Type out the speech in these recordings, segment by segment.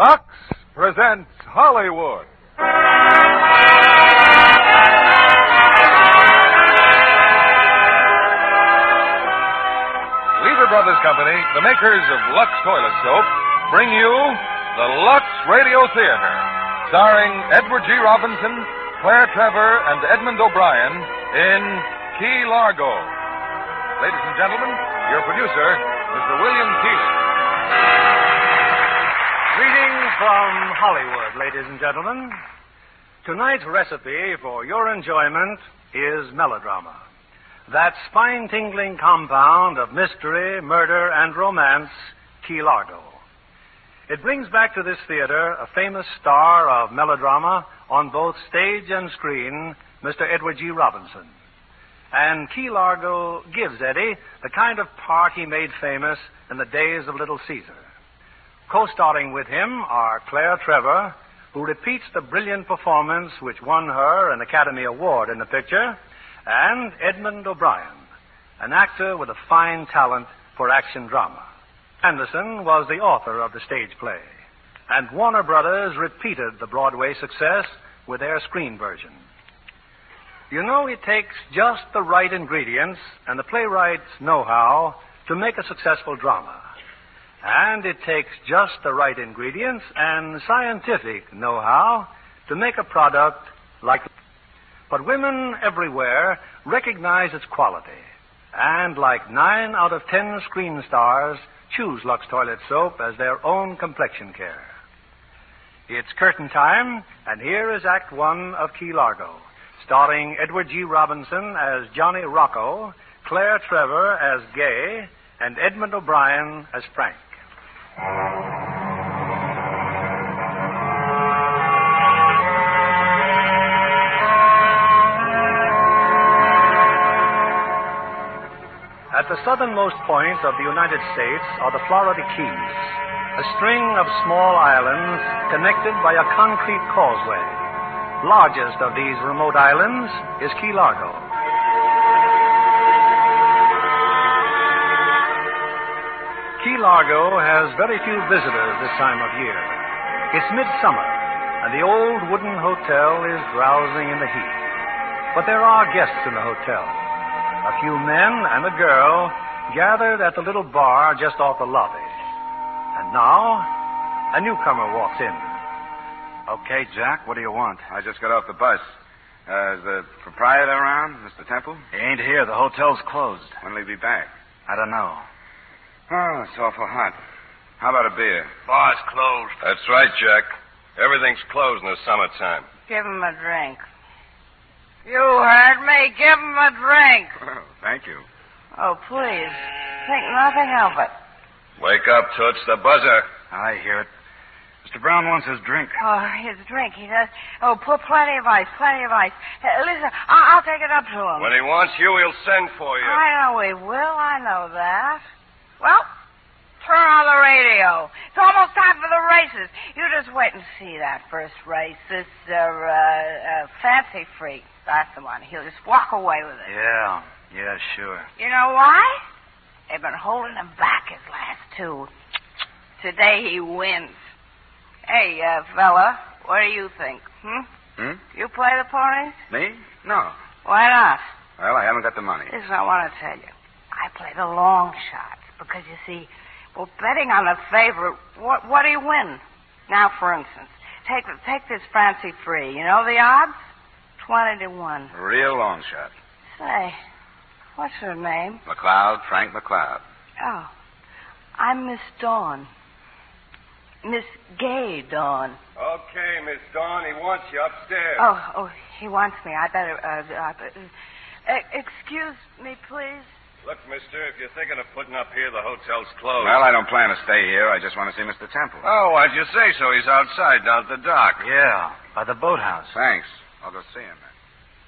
Lux presents Hollywood. Lever Brothers Company, the makers of Lux Toilet Soap, bring you the Lux Radio Theater, starring Edward G. Robinson, Claire Trevor, and Edmund O'Brien in Key Largo. Ladies and gentlemen, your producer, Mr. William Keighley. Greetings from Hollywood, ladies and gentlemen. Tonight's recipe for your enjoyment is melodrama. That spine-tingling compound of mystery, murder, and romance, Key Largo. It brings back to this theater a famous star of melodrama on both stage and screen, Mr. Edward G. Robinson. And Key Largo gives Eddie the kind of part he made famous in the days of Little Caesar. Co-starring with him are Claire Trevor, who repeats the brilliant performance which won her an Academy Award in the picture, and Edmund O'Brien, an actor with a fine talent for action drama. Anderson was the author of the stage play, and Warner Brothers repeated the Broadway success with their screen version. You know, it takes just the right ingredients and the playwright's know-how to make a successful drama. And it takes just the right ingredients and scientific know-how to make a product like... But women everywhere recognize its quality. And like 9 out of 10 screen stars, choose Lux Toilet Soap as their own complexion care. It's curtain time, and here is Act One of Key Largo, starring Edward G. Robinson as Johnny Rocco, Claire Trevor as Gay, and Edmund O'Brien as Frank. At the southernmost point of the United States are the Florida Keys, a string of small islands connected by a concrete causeway. Largest of these remote islands is Key Largo. Key Largo has very few visitors this time of year. It's midsummer, and the old wooden hotel is drowsing in the heat. But there are guests in the hotel. A few men and a girl gathered at the little bar just off the lobby. And now, a newcomer walks in. Okay, Jack, what do you want? I just got off the bus. Is the proprietor around, Mr. Temple? He ain't here. The hotel's closed. When'll he be back? I don't know. Oh, it's awful hot. How about a beer? Bar's closed. That's right, Jack. Everything's closed in the summertime. Give him a drink. You heard me. Give him a drink. Oh, thank you. Oh, please. Think nothing of it. Wake up, Toots. The buzzer. I hear it. Mr. Brown wants his drink. Oh, his drink, he does. Oh, put plenty of ice, plenty of ice. Listen, I'll take it up to him. When he wants you, he'll send for you. I know he will. I know that. Well, turn on the radio. It's almost time for the races. You just wait and see that first race. This, Fancy Freak. That's the one. He'll just walk away with it. Yeah, sure. You know why? They've been holding him back his last two. Today he wins. Hey, fella, what do you think? You play the ponies? Me? No. Why not? Well, I haven't got the money. This is what I want to tell you. I play the long shots because, you see, well, betting on a favorite, what do you win? Now, for instance, take this Fancy Free. You know the odds? 20 to 1. A real long shot. Say, what's her name? McLeod, Frank McLeod. Oh, I'm Miss Dawn. Miss Gay Dawn. Okay, Miss Dawn, he wants you upstairs. Oh, he wants me. I better, excuse me, please. Look, mister, if you're thinking of putting up here, the hotel's closed. Well, I don't plan to stay here. I just want to see Mr. Temple. Oh, why'd you say so? He's outside down at the dock. Yeah, by the boathouse. Thanks. I'll go see him then.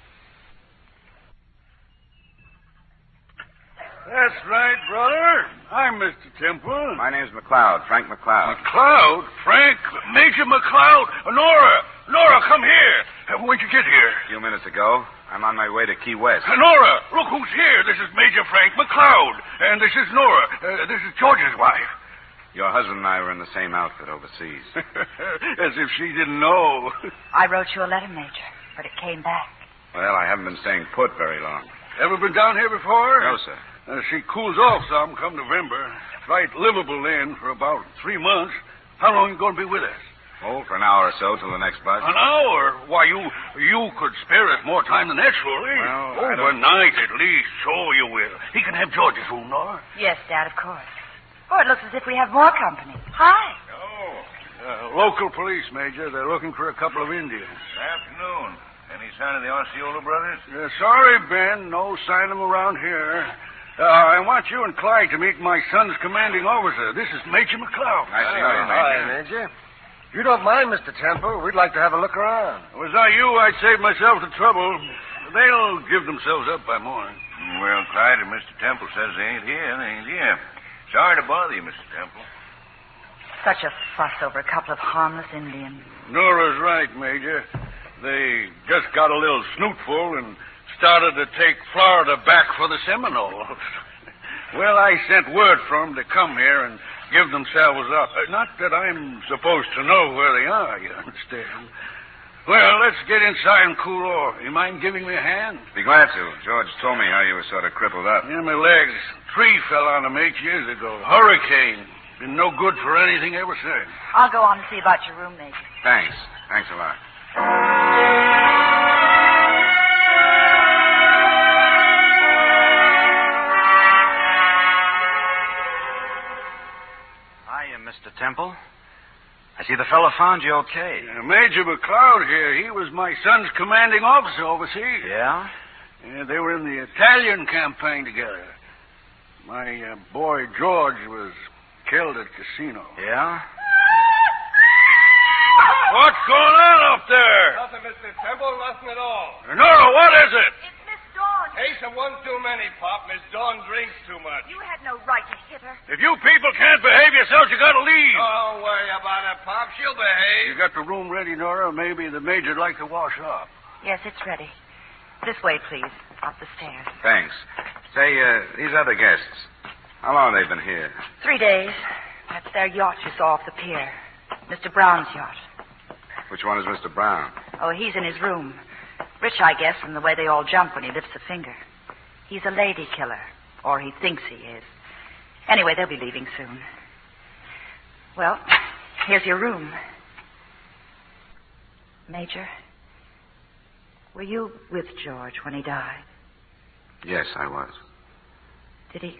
That's right, brother. I'm Mr. Temple. My name's McLeod, Frank McLeod. McLeod? Frank? Major McLeod? Nora, come here. When'd you get here? A few minutes ago. I'm on my way to Key West. Nora, look who's here. This is Major Frank McLeod. And this is Nora. This is George's wife. Your husband and I were in the same outfit overseas. As if she didn't know. I wrote you a letter, Major, but it came back. Well, I haven't been staying put very long. Ever been down here before? No, sir. She cools off some come November. It's right livable then for about 3 months. How long are you going to be with us? Oh, for an hour or so till the next bus. An hour? Why, you could spare us more time than that, surely. Well, overnight at least. Sure you will. He can have George's room, Nora. Yes, Dad, of course. Oh, it looks as if we have more company. Hi. Local police, Major. They're looking for a couple of Indians. Good afternoon. Any sign of the Osceola brothers? Sorry, Ben. No sign of them around here. I want you and Clyde to meet my son's commanding officer. This is Major McLeod. Nice to know you, Major. Hi, Major. If you don't mind, Mr. Temple, we'd like to have a look around. Was I you, I'd save myself the trouble. They'll give themselves up by morning. Well, Clyde and Mr. Temple says they ain't here. Sorry to bother you, Mr. Temple. Such a fuss over a couple of harmless Indians. Nora's right, Major. They just got a little snootful and started to take Florida back for the Seminoles. Well, I sent word for them to come here and give themselves up. Not that I'm supposed to know where they are, you understand. Well, let's get inside and cool off. You mind giving me a hand? Be glad to. George told me how you were sort of crippled up. Yeah, my legs. Tree fell on them 8 years ago. Hurricane. Been no good for anything ever since. I'll go on and see about your room, Major. Thanks. Thanks a lot. Hiya, Mr. Temple. I see the fellow found you okay. Major McLeod here. He was my son's commanding officer overseas. Yeah? Yeah, they were in the Italian campaign together. My boy George was killed at Casino. Yeah? What's going on up there? Nothing, Mr. Temple, nothing at all. Nora, what is it? It's Miss Dawn. Hey, someone too many, Pop. Miss Dawn drinks too much. You had no right to hit her. If you people can't behave yourselves, you gotta leave. Don't worry about it, Pop. She'll behave. You got the room ready, Nora? Maybe the major'd like to wash up. Yes, it's ready. This way, please. Up the stairs. Thanks. Say, these other guests, how long have they been here? 3 days. That's their yacht you saw off the pier. Mr. Brown's yacht. Which one is Mr. Brown? Oh, he's in his room. Rich, I guess, from the way they all jump when he lifts a finger. He's a lady killer. Or he thinks he is. Anyway, they'll be leaving soon. Well, here's your room. Major, were you with George when he died? Yes, I was. Did he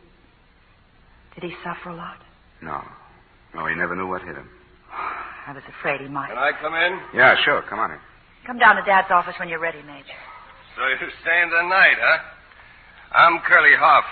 suffer a lot? No. No, he never knew what hit him. I was afraid he might. Can I come in? Yeah, sure. Come on in. Come down to Dad's office when you're ready, Major. So you're staying the night, huh? I'm Curly Hoff.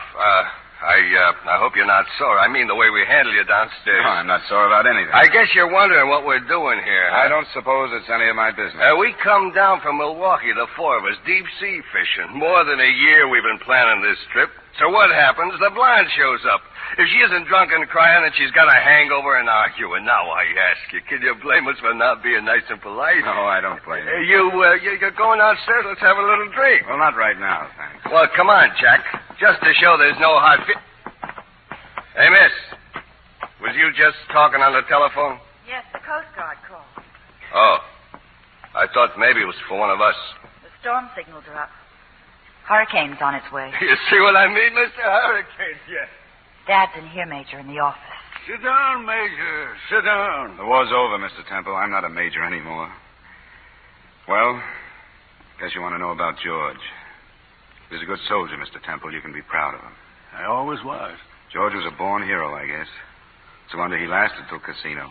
I hope you're not sore. I mean the way we handle you downstairs. No, I'm not sore about anything. I guess you're wondering what we're doing here, huh? I don't suppose it's any of my business. We come down from Milwaukee, the four of us, deep sea fishing. More than a year we've been planning this trip. So what happens? The blonde shows up. If she isn't drunk and crying, then she's got a hangover and arguing. Now I ask you, can you blame us for not being nice and polite? No, I don't blame you. You're going downstairs. Let's have a little drink. Well, not right now, thanks. Well, come on, Jack. Just to show there's no hard fit. Hey, miss. Was you just talking on the telephone? Yes, the Coast Guard called. Oh. I thought maybe it was for one of us. The storm signals are up. Hurricane's on its way. You see what I mean, Mr. Hurricane? Yes. Dad's in here, Major, in the office. Sit down, Major. Sit down. The war's over, Mr. Temple. I'm not a major anymore. Well, guess you want to know about George. He's a good soldier, Mr. Temple. You can be proud of him. I always was. George was a born hero, I guess. It's a wonder he lasted till Casino.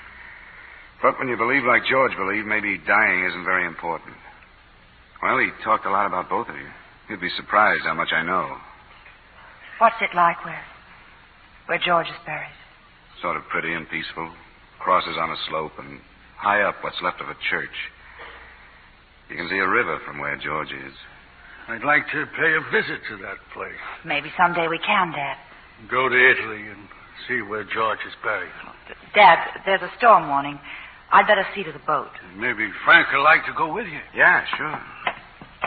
But when you believe like George believed, maybe dying isn't very important. Well, he talked a lot about both of you. You'd be surprised how much I know. What's it like where George is buried? Sort of pretty and peaceful. Crosses on a slope, and high up what's left of a church. You can see a river from where George is. I'd like to pay a visit to that place. Maybe someday we can, Dad. Go to Italy and see where George is buried. Dad, there's a storm warning. I'd better see to the boat. Maybe Frank would like to go with you. Yeah, sure.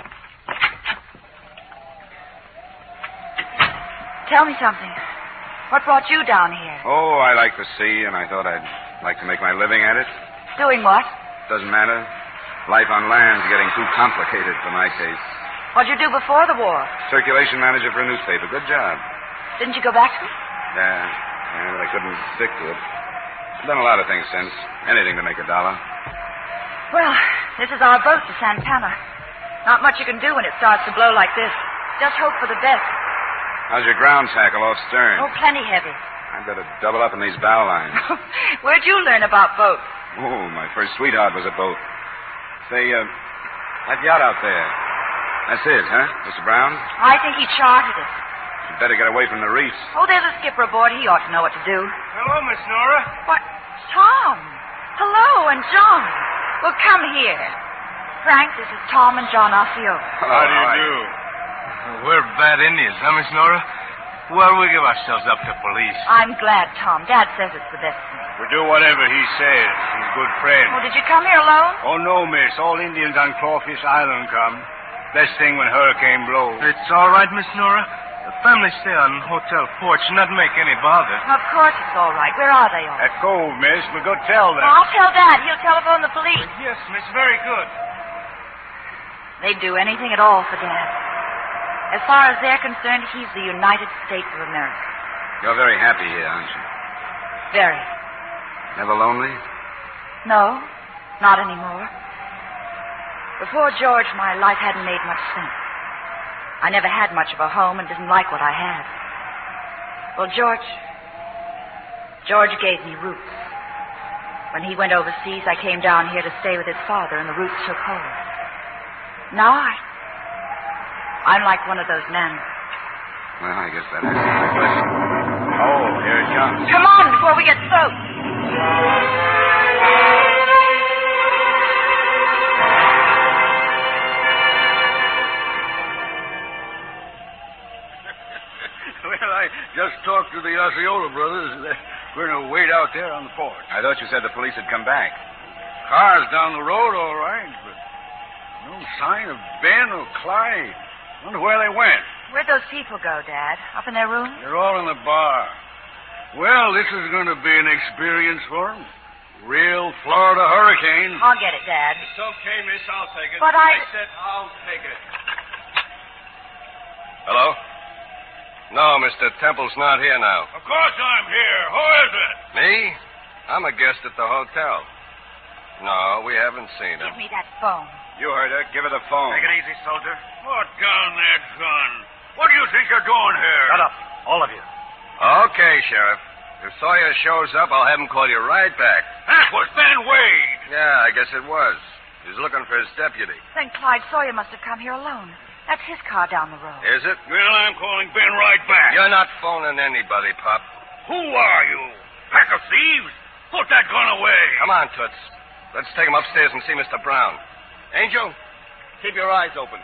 Tell me something. What brought you down here? Oh, I like the sea, and I thought I'd like to make my living at it. Doing what? Doesn't matter. Life on land's getting too complicated for my case. What'd you do before the war? Circulation manager for a newspaper. Good job. Didn't you go back to it? Yeah, but I couldn't stick to it. I've done a lot of things since. Anything to make $1. Well, this is our boat to Santana. Not much you can do when it starts to blow like this. Just hope for the best. How's your ground tackle off stern? Oh, plenty heavy. I'd better double up in these bow lines. Where'd you learn about boats? Oh, my first sweetheart was a boat. Say, that yacht out there. That's his, huh, Mr. Brown? I think he chartered it. You'd better get away from the reefs. Oh, there's a skipper aboard. He ought to know what to do. Hello, Miss Nora. What? Tom. Hello, and John. Well, come here. Frank, this is Tom and John Osceola. Hello, How do you do? We're bad Indians, huh, Miss Nora? Well, we give ourselves up to police. I'm glad, Tom. Dad says it's the best thing. We do whatever he says. He's a good friend. Oh, did you come here alone? Oh, no, miss. All Indians on Clawfish Island come. Best thing when hurricane blows. It's all right, Miss Nora. The family stay on hotel porch, not make any bother. Of course it's all right. Where are they all? At Cove, miss. We go tell them. I'll tell Dad. He'll telephone the police. Yes, Miss, very good. They'd do anything at all for Dad. As far as they're concerned, he's the United States of America. You're very happy here, aren't you? Very. Never lonely? No, not anymore. Before George, my life hadn't made much sense. I never had much of a home and didn't like what I had. Well, George gave me roots. When he went overseas, I came down here to stay with his father, and the roots took hold. Now I'm like one of those men. Well, I guess that answers my question. Oh, here it comes. Come on before we get soaked. Well, I just talked to the Osceola brothers. We're going to wait out there on the porch. I thought you said the police had come back. Car's down the road, all right, but no sign of Ben or Clyde. Wonder where they went. Where'd those people go, Dad? Up in their room? They're all in the bar. Well, this is going to be an experience for them. Real Florida hurricane. I'll get it, Dad. It's okay, Miss. I'll take it. But I said I'll take it. Hello? No, Mr. Temple's not here now. Of course I'm here. Who is it? Me? I'm a guest at the hotel. No, we haven't seen him. Give me that phone. You heard her. Give her the phone. Take it easy, soldier. Put down that gun. What do you think you're doing here? Shut up, all of you. Okay, Sheriff. If Sawyer shows up, I'll have him call you right back. That was Ben Wade. Yeah, I guess it was. He's looking for his deputy. Then Clyde Sawyer must have come here alone. That's his car down the road. Is it? Well, I'm calling Ben right back. You're not phoning anybody, Pop. Who are you? Pack of thieves? Put that gun away. Come on, Toots. Let's take him upstairs and see Mr. Brown. Angel, keep your eyes open.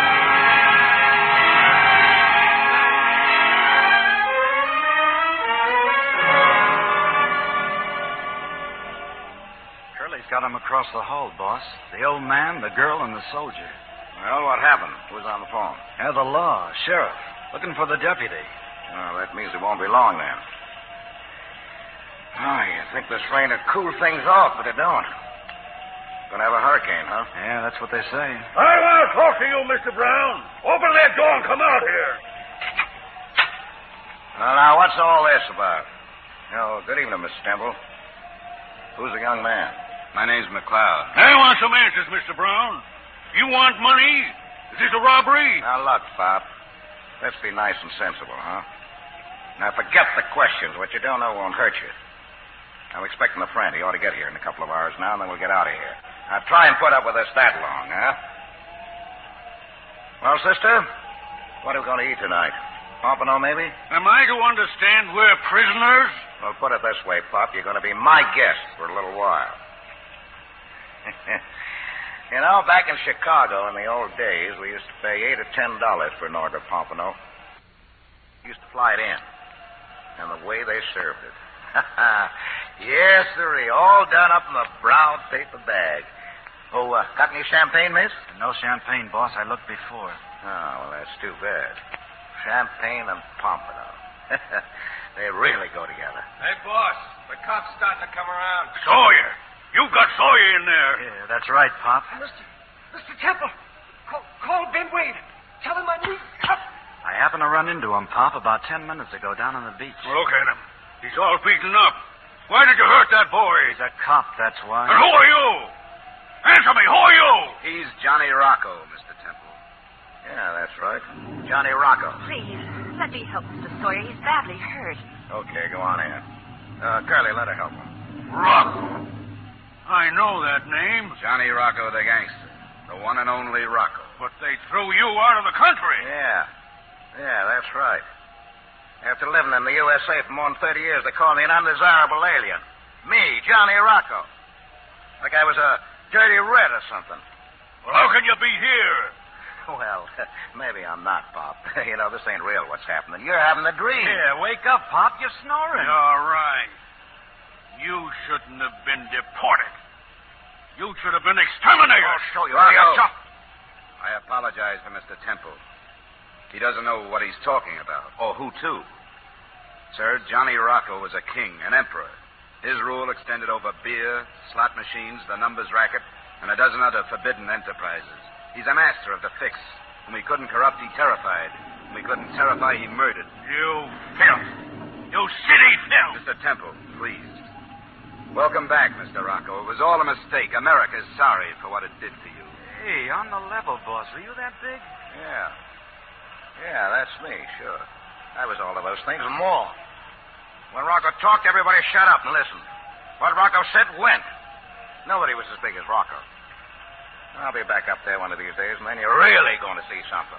Curly's got him across the hall, boss. The old man, the girl, and the soldier. Well, what happened? Who's on the phone? The law, sheriff, looking for the deputy. Well, that means it won't be long then. Oh, you think this rain would cool things off, but it don't. Gonna have a hurricane, huh? Yeah, that's what they say. I want to talk to you, Mr. Brown. Open that door and come out here. Well, now, what's all this about? Oh, good evening, Mr. Temple. Who's the young man? My name's McLeod. I want some answers, Mr. Brown. You want money? Is this a robbery? Now, look, Pop. Let's be nice and sensible, huh? Now, forget the questions. What you don't know won't hurt you. I'm expecting a friend. He ought to get here in a couple of hours now, and then we'll get out of here. Now, try and put up with us that long, huh? Well, sister, what are we going to eat tonight? Pompano, maybe? Am I to understand we're prisoners? Well, put it this way, Pop. You're going to be my guest for a little while. You know, back in Chicago in the old days, we used to pay $8 or $10 for an order of Pompano. We used to fly it in. And the way they served it. Yes, sirree. All done up in a brown paper bag. Oh, got any champagne, miss? No champagne, boss. I looked before. Oh, well, that's too bad. Champagne and Pompano. They really go together. Hey, boss, the cop's starting to come around. Sawyer. You've got Sawyer in there. Yeah, that's right, Pop. Mr. Temple, call Ben Wade. Tell him I need help. I happened to run into him, Pop, about 10 minutes ago down on the beach. Look at him. He's all beaten up. Why did you hurt that boy? He's a cop, that's why. And who are you? Answer me. Who are you? He's Johnny Rocco, Mr. Temple. Yeah, that's right. Johnny Rocco. Please, let me help Mr. Sawyer. He's badly hurt. Okay, go on in. Curly, let her help him. Rocco. I know that name. Johnny Rocco, the gangster. The one and only Rocco. But they threw you out of the country. Yeah, that's right. After living in the USA for more than 30 years, they called me an undesirable alien. Me, Johnny Rocco. Like I was a dirty red or something. Well, how can you be here? Well, maybe I'm not, Pop. This ain't real what's happening. You're having a dream. Yeah, wake up, Pop. You're snoring. You're right. You shouldn't have been deported. You should have been exterminated. I'll show you. Rocco. I apologize for Mr. Temple. He doesn't know what he's talking about, or who to. Sir, Johnny Rocco was a king, an emperor. His rule extended over beer, slot machines, the numbers racket, and a dozen other forbidden enterprises. He's a master of the fix. Whom he couldn't corrupt, he terrified. Whom he couldn't terrify, he murdered. You filth. You city filth. Mr. Temple, please. Welcome back, Mr. Rocco. It was all a mistake. America's sorry for what it did to you. Hey, on the level, boss. Were you that big? Yeah, that's me, sure. I was all of those things and more. When Rocco talked, everybody shut up and listened. What Rocco said went. Nobody was as big as Rocco. I'll be back up there one of these days, and then you're really going to see something.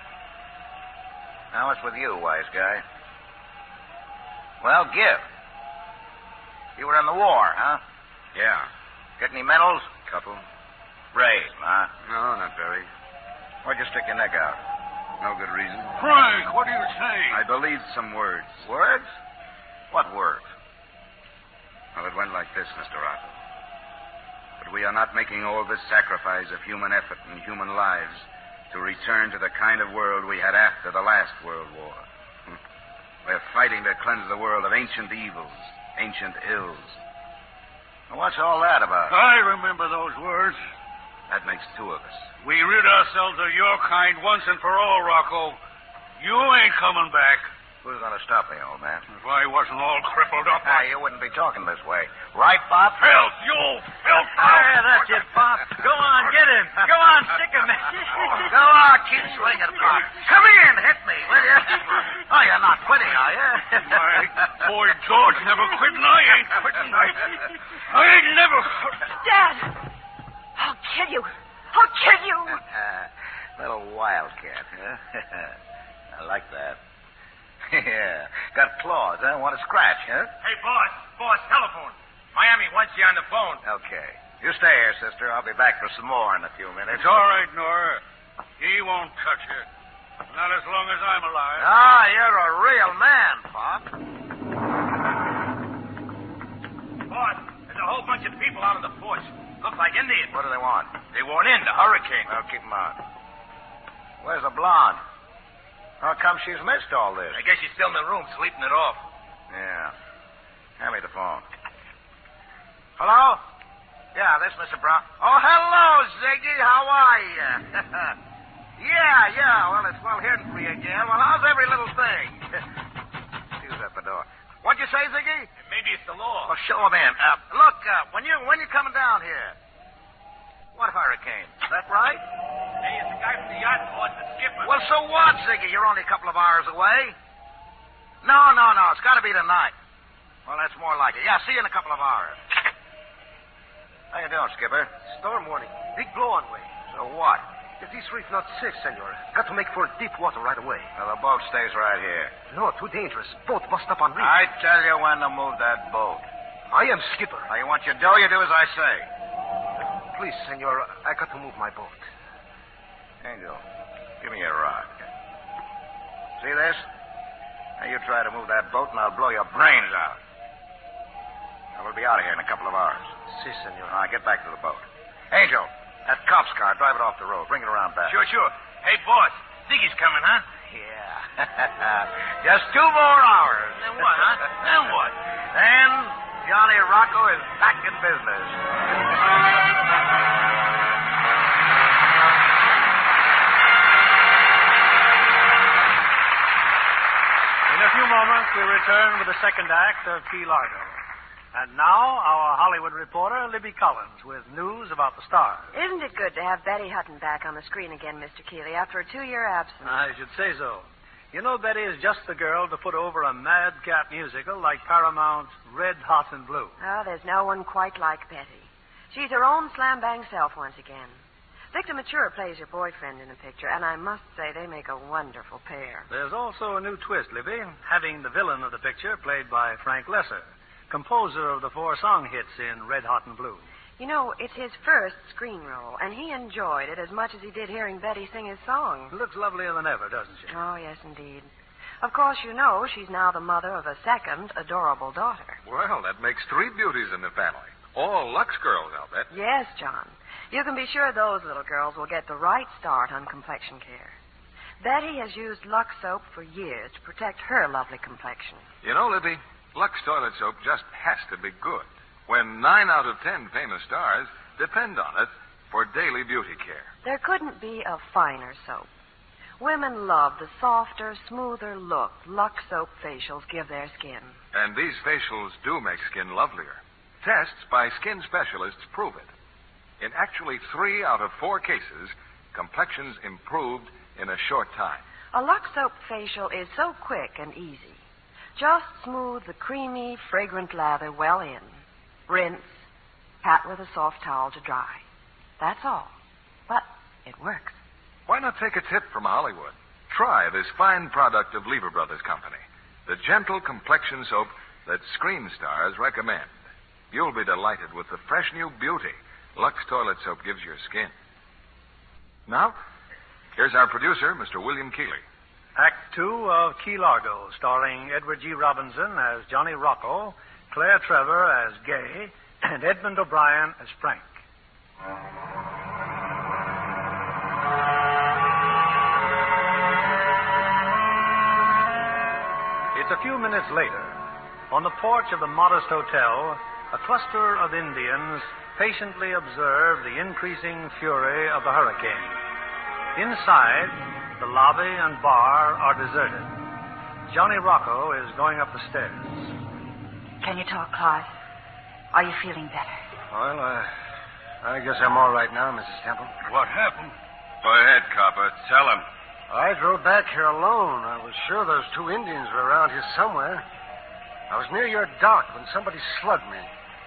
Now, what's with you, wise guy? Well, give. You were in the war, huh? Yeah. Get any medals? Couple. Brave, huh? No, not very. Why'd you stick your neck out? No good reason. Frank, what are you saying? I believed some words. Words? What words? Well, it went like this, Mr. Rocco. But we are not making all this sacrifice of human effort and human lives to return to the kind of world we had after the last World War. We're fighting to cleanse the world of ancient evils, ancient ills. What's all that about? I remember those words. That makes two of us. We rid ourselves of your kind once and for all, Rocco. You ain't coming back. Who's going to stop me, old man? If I wasn't all crippled up. You wouldn't be talking this way. Right, Bob? Filth, you filth. Yeah, that's it, Pop. Go on, get him. Go on, stick him. Go on, keep swinging, Bob. Come in, hit me, will you? Oh, you're not quitting, are you? My boy George never quit, and I ain't quitting. I ain't never... Dad! I'll kill you. I'll kill you. Little wildcat, huh? I like that. Yeah. Got claws, huh? Want to scratch, huh? Hey, boss, telephone. Miami wants you on the phone. Okay. You stay here, sister. I'll be back for some more in a few minutes. It's all right, Nora. He won't touch you. Not as long as I'm alive. Ah, you're a real man, Pop. Boss, there's a whole bunch of people out of the porch. Looks like Indians. What do they want? They want in the hurricane. Well, keep them out. Where's the blonde? How come she's missed all this? I guess she's still in the room sleeping it off. Yeah. Hand me the phone. Hello? Yeah, this is Mr. Brown. Oh, hello, Ziggy. How are you? Yeah. Well, it's well hearing from you again. Well, how's every little thing? Who's at the door? What'd you say, Ziggy? Maybe it's the law. Well, show him in. Look, when you coming down here? What hurricane? Is that right? Hey, it's the guy from the yacht, boss, the skipper. Well, so what, Ziggy? You're only a couple of hours away. No. It's got to be tonight. Well, that's more like it. Yeah, see you in a couple of hours. How you doing, Skipper? Storm warning. Big blow on way. So what? The This reef not safe, senor. Got to make for deep water right away. Well, the boat stays right here. No, too dangerous. Boat bust up on reef. I tell you when to move that boat. I am skipper. Now, you want your dough, you do as I say. Please, senor, I got to move my boat. Angel, give me your rod. See this? Now, you try to move that boat, and I'll blow your brains out. Now, we'll be out of here in a couple of hours. Si, senor. All right, get back to the boat. Angel, that cop's car, drive it off the road. Bring it around back. Sure. Hey, boss, Ziggy's coming, huh? Yeah. Just 2 more hours. Then what, huh? Then what? Then Johnny Rocco is back in business. In a few moments, we return with the second act of Key Largo. And now, our Hollywood reporter, Libby Collins, with news about the stars. Isn't it good to have Betty Hutton back on the screen again, Mr. Keeley, after a 2-year absence? I should say so. You know, Betty is just the girl to put over a madcap musical like Paramount's Red, Hot, and Blue. Oh, there's no one quite like Betty. She's her own slam-bang self once again. Victor Mature plays her boyfriend in the picture, and I must say they make a wonderful pair. There's also a new twist, Libby, having the villain of the picture played by Frank Lesser, composer of the 4 song hits in Red, Hot, and Blue. You know, it's his first screen role, and he enjoyed it as much as he did hearing Betty sing his song. Looks lovelier than ever, doesn't she? Oh, yes, indeed. Of course, you know she's now the mother of a second adorable daughter. Well, that makes 3 beauties in the family. All Lux girls, I'll bet. Yes, John. You can be sure those little girls will get the right start on complexion care. Betty has used Lux soap for years to protect her lovely complexion. You know, Libby, Lux toilet soap just has to be good when 9 out of 10 famous stars depend on it for daily beauty care. There couldn't be a finer soap. Women love the softer, smoother look Lux soap facials give their skin. And these facials do make skin lovelier. Tests by skin specialists prove it. In actually 3 out of 4 cases, complexions improved in a short time. A Lux soap facial is so quick and easy. Just smooth the creamy, fragrant lather well in. Rinse. Pat with a soft towel to dry. That's all. But it works. Why not take a tip from Hollywood? Try this fine product of Lever Brothers Company, the gentle complexion soap that screen stars recommend. You'll be delighted with the fresh new beauty Lux toilet soap gives your skin. Now, here's our producer, Mr. William Keeley. Act 2 of Key Largo, starring Edward G. Robinson as Johnny Rocco, Claire Trevor as Gay, and Edmund O'Brien as Frank. It's a few minutes later. On the porch of the modest hotel, a cluster of Indians patiently observe the increasing fury of the hurricane. Inside, the lobby and bar are deserted. Johnny Rocco is going up the stairs. Can you talk, Clive? Are you feeling better? Well, I guess I'm all right now, Mrs. Temple. What happened? Go ahead, Copper. Tell him. I drove back here alone. I was sure those 2 Indians were around here somewhere. I was near your dock when somebody slugged me.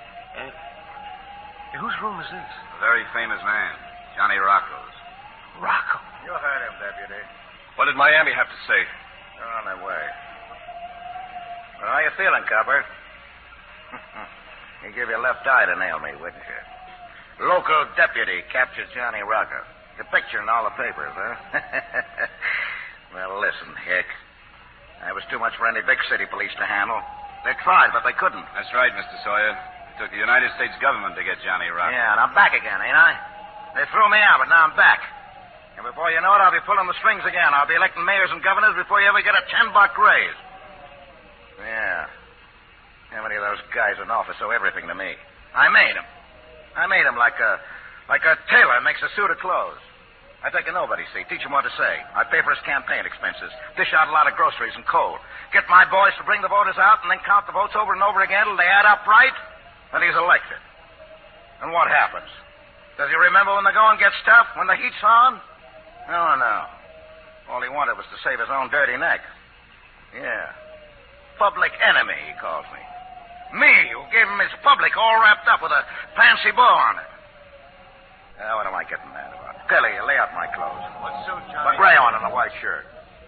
Whose room is this? A very famous man, Johnny Rocco's. Rocco? You heard him, Deputy. What did Miami have to say? They're on their way. Well, how you feeling, Copper? You give your left eye to nail me, wouldn't you? Local deputy captured Johnny Rocco. The picture in all the papers, huh? Well, listen, Hick. That was too much for any big city police to handle. They tried, but they couldn't. That's right, Mr. Sawyer. It took the United States government to get Johnny Rocco. Yeah, and I'm back again, ain't I? They threw me out, but now I'm back. And before you know it, I'll be pulling the strings again. I'll be electing mayors and governors before you ever get a $10 raise. Yeah. How many of those guys in office owe everything to me? I made them. I made them like a tailor makes a suit of clothes. I take a nobody seat, teach him what to say. I pay for his campaign expenses, dish out a lot of groceries and coal, get my boys to bring the voters out and then count the votes over and over again till they add up right, and he's elected. And what happens? Does he remember when the going gets tough, when the heat's on? No. All he wanted was to save his own dirty neck. Yeah. Public enemy, he calls me. Me, who gave him his public all wrapped up with a fancy bow on it. What am I getting mad about? Billy, lay out my clothes. What suit, Johnny? The gray one and the white shirt.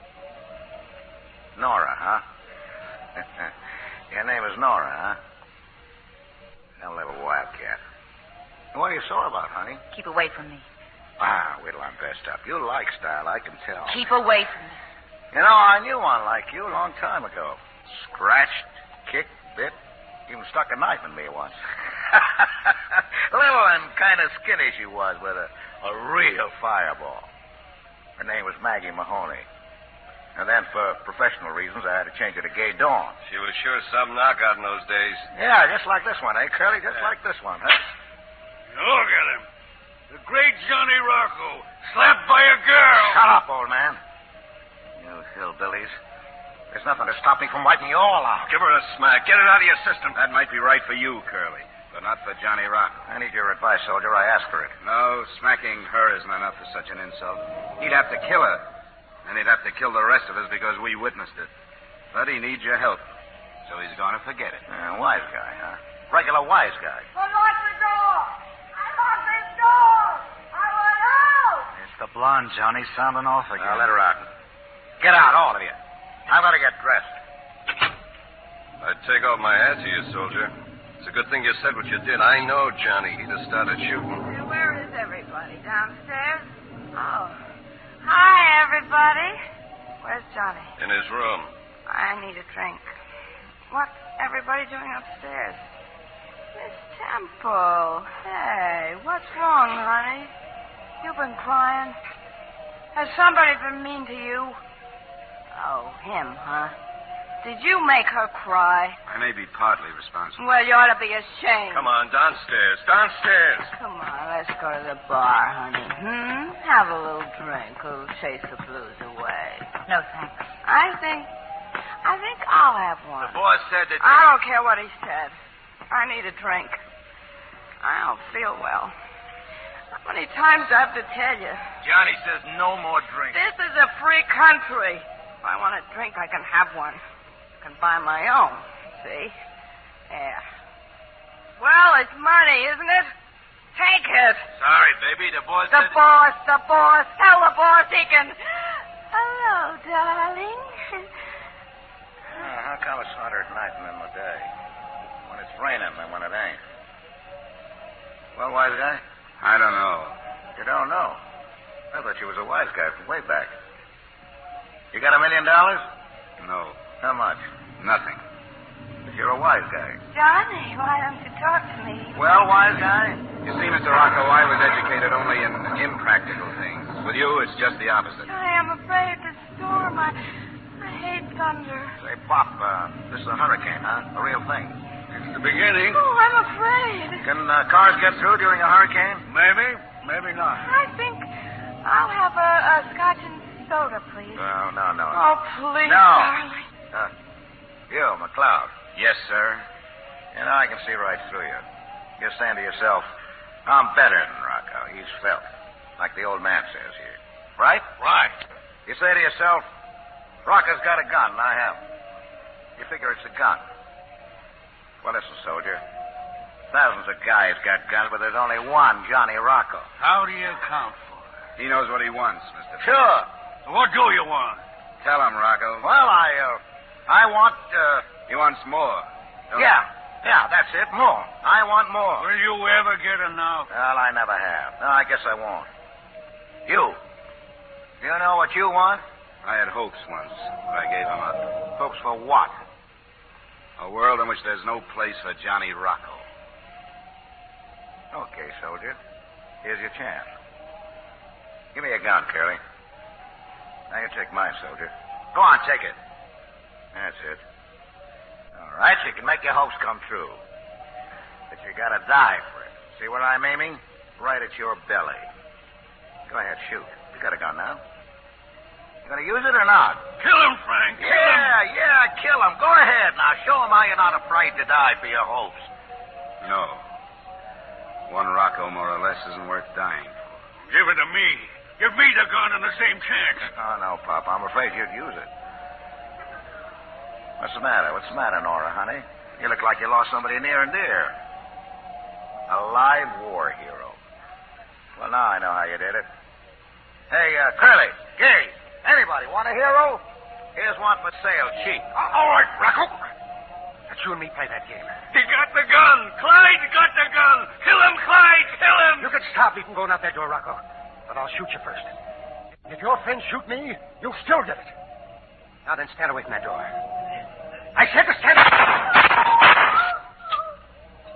Nora, huh? Your name is Nora, huh? That little wildcat. What are you sore about, honey? Keep away from me. Wait till I'm dressed up. You like style, I can tell. Keep away from me. You know, I knew one like you a long time ago. Scratched, kicked, bit, even stuck a knife in me once. Little and kind of skinny she was, with a real fireball. Her name was Maggie Mahoney. And then, for professional reasons, I had to change it to Gay Dawn. She was sure some knockout in those days. Yeah, just like this one, eh, Curly? Just like this one, huh? Look at him. The great Johnny Rocco, slapped by a girl. Shut up, old man. You hillbillies. There's nothing to stop me from wiping you all out. Give her a smack. Get it out of your system. That might be right for you, Curly, but not for Johnny Rocco. I need your advice, soldier. I asked for it. No, smacking her isn't enough for such an insult. He'd have to kill her. And he'd have to kill the rest of us because we witnessed it. But he needs your help. So he's going to forget it. Wise guy, huh? Regular wise guy. Well, lock the door. I locked this door. I want out. It's the blonde, Johnny, sounding off again. Now, let her out. Get out, all of you. I'm going to get dressed. I'd take off my hat to you, soldier. It's a good thing you said what you did. I know Johnny. He'd have started shooting. Where is everybody? Downstairs? Oh. Hi, everybody. Where's Johnny? In his room. I need a drink. What's everybody doing upstairs? Miss Temple. Hey, what's wrong, honey? You've been crying. Has somebody been mean to you? Oh, him, huh? Did you make her cry? I may be partly responsible. Well, you ought to be ashamed. Come on, downstairs. Downstairs. Come on, let's go to the bar, honey. Have a little drink. It'll chase the blues away. No, thanks. I think I'll have one. The boss said that... I don't care what he said. I need a drink. I don't feel well. How many times do I have to tell you? Johnny says no more drink. This is a free country. If I want a drink, I can have one. I can buy my own. See? Yeah. Well, it's money, isn't it? Take it. Sorry, baby. The boss The boss. Tell the boss he can... Hello, darling. How come it's hotter at night than in the day? When it's raining than when it ain't. Well, wise guy? I don't know. You don't know? I thought you was a wise guy from way back. You got $1 million? No. How much? Nothing. But you're a wise guy. Johnny, why don't you talk to me? Well, wise guy? You see, Mr. Rocco, I was educated only in impractical things. With you, it's just the opposite. Johnny, I'm afraid of the storm. I hate thunder. Say, Pop, this is a hurricane, huh? A real thing. It's the beginning. Oh, I'm afraid. Can cars get through during a hurricane? Maybe, maybe not. I think I'll have a scotch and soda, please. No. Oh, please, No. darling. You, McLeod. Yes, sir. You know, I can see right through you. You're saying to yourself, I'm better than Rocco. He's felt. Like the old man says here. Right? Right. You say to yourself, Rocco's got a gun, and I haven't. You figure it's a gun. Well, listen, soldier. Thousands of guys got guns, but there's only one Johnny Rocco. How do you account for it? He knows what he wants, Mr. Sure. What do you want? Tell him, Rocco. Well, I want, He wants more. Yeah, that's it, more. I want more. Will you ever get enough? Well, I never have. No, I guess I won't. You know what you want? I had hopes once, but I gave them up. Hopes for what? A world in which there's no place for Johnny Rocco. Okay, soldier. Here's your chance. Give me a gun, Curly. Now you take mine, soldier. Go on, take it. That's it. All right, you can make your hopes come true. But you gotta die for it. See where I'm aiming? Right at your belly. Go ahead, shoot. You got a gun now. You gonna use it or not? Kill him, Frank. Kill him. Yeah, kill him. Go ahead now. Show him how you're not afraid to die for your hopes. No. One Rocco, more or less, isn't worth dying for. Give it to me. Give me the gun and the same chance. Oh, no, Pop. I'm afraid you'd use it. What's the matter? What's the matter, Nora, honey? You look like you lost somebody near and dear. A live war hero. Well, now I know how you did it. Hey, Curly, Gay, anybody want a hero? Here's one for sale, cheap. All right, Rocco. Let you and me play that game. He got the gun. Clyde got the gun. Kill him, Clyde. Kill him. You can stop me from going out that door, Rocco. But I'll shoot you first. If your friends shoot me, you'll still get it. Now then, stand away from that door. I said to stand away.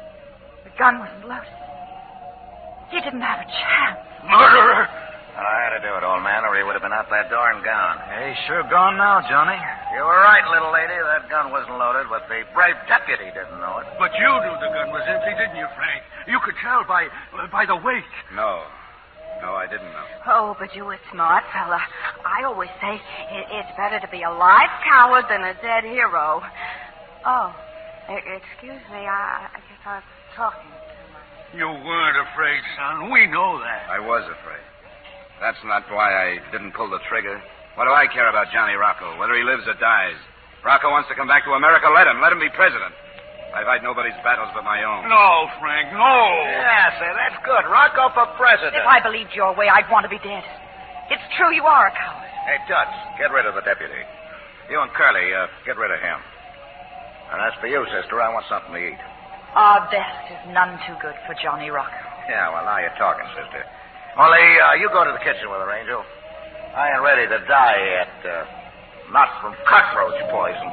The gun wasn't loaded. He didn't have a chance. Murderer. I had a to do it, old man, or he would have been out that door and gone. Hey, sure gone now, Johnny. You were right, little lady. That gun wasn't loaded, but the brave deputy didn't know it. But you knew the gun was empty, didn't you, Frank? You could tell by the weight. No, I didn't know. Oh, but you were smart, fella. I always say it's better to be a live coward than a dead hero. Oh, excuse me. I guess I was talking too much. You weren't afraid, son. We know that. I was afraid. That's not why I didn't pull the trigger. What do I care about Johnny Rocco, whether he lives or dies? Rocco wants to come back to America. Let him. Let him be president. I fight nobody's battles but my own. No, Frank, no. Yeah, say, that's good. Rocco for president. If I believed your way, I'd want to be dead. It's true you are a coward. Hey, Toots, get rid of the deputy. You and Curly, get rid of him. And as for you, sister, I want something to eat. Our best is none too good for Johnny Rocco. Yeah, well, now you're talking, sister. Only, you go to the kitchen with her, Angel. I ain't ready to die yet. Not from cockroach poison.